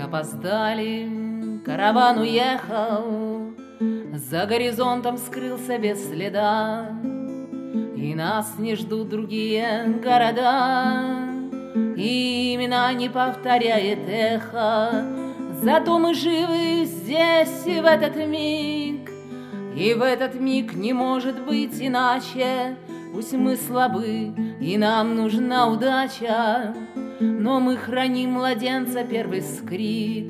опоздали, караван уехал, за горизонтом скрылся без следа, и нас не ждут другие города, и имена не повторяет эхо. Зато мы живы здесь и в этот миг, и в этот миг не может быть иначе. Пусть мы слабы, и нам нужна удача, но мы храним младенца первый скрик.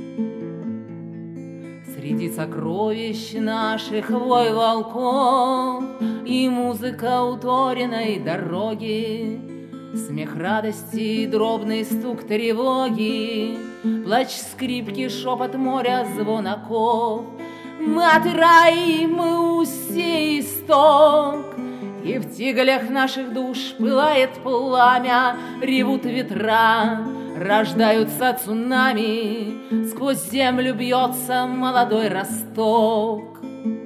Среди сокровищ наших вой волков и музыка уторенной дороги, смех радости, дробный стук тревоги, плач скрипки, шепот моря, звон оков. Мы от рая, мы устье исток, и в тиглях наших душ пылает пламя, ревут ветра, рождаются цунами, сквозь землю бьется молодой росток.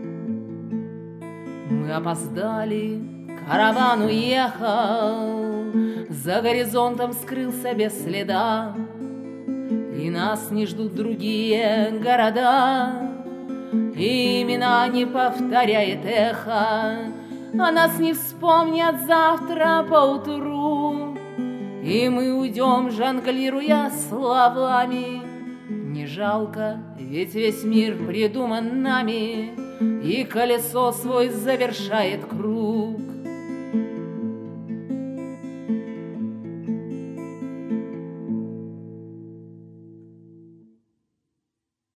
Мы опоздали, караван уехал, за горизонтом скрылся без следа, и нас не ждут другие города, и имена не повторяет эхо. А нас не вспомнят завтра поутру, и мы уйдем, жонглируя словами. Не жалко, ведь весь мир придуман нами, и колесо свой завершает круг.